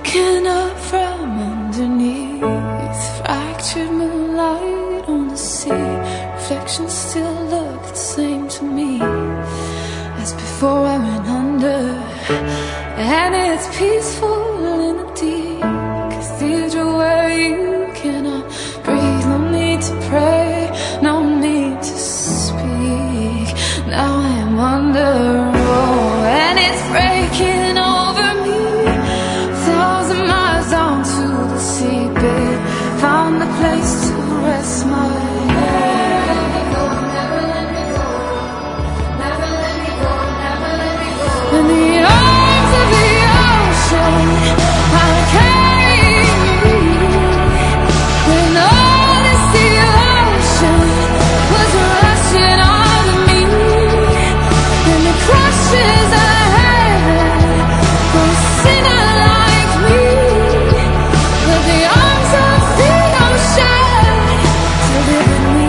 Waking up from underneath, fractured moonlight on the sea. Reflections still look the same to me as before I went under. And it's peaceful in the deep cathedral where you cannot breathe. No need to pray, no need to speak. Now I am under, oh, and it's breaking over me. 1,000 miles down to the seabed, found a place to rest my head. Never let me go, never let me go, never let me go, never let me go. In the arms of the ocean, I carry you. When all this devotion was rushing on me, and the crushes ahead for a sinner like me, but the arms of the ocean delivered me.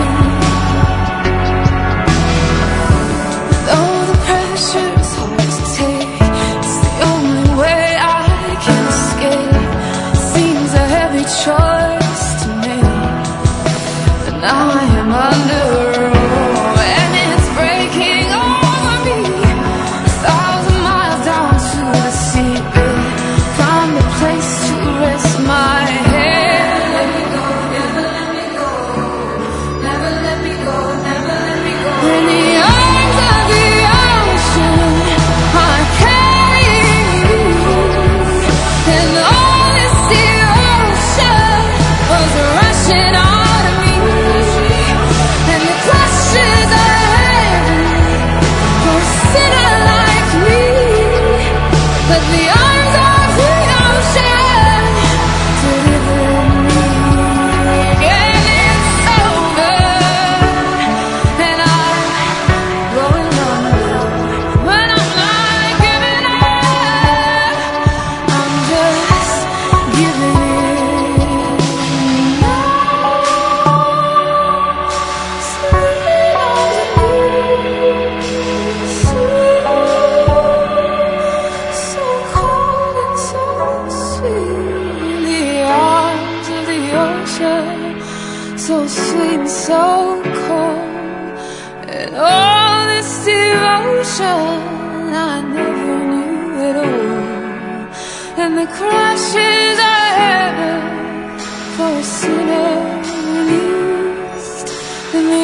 Though the pressure's hard to take, it's the only way I can escape. Seems a heavy choice to make, but now I am under, oh, and it's breaking over me. 1,000 miles down to the seabed, found a place to rest my head. Never let me go, never let me go, never let me go, never let me go. In the arms of the ocean, I carry you. And all this devotion was rushing out of me, and the crushes ahead for a sinner like me, but the arms of the ocean delivered me. And it's over, and I'm going under, but I'm not giving up. I'm just giving in now. Sleeping so cold and so sweet. The arms of the ocean, so sweet and so cold. And all this devotion I never knew at all. And the crashes I had for a sinner released in the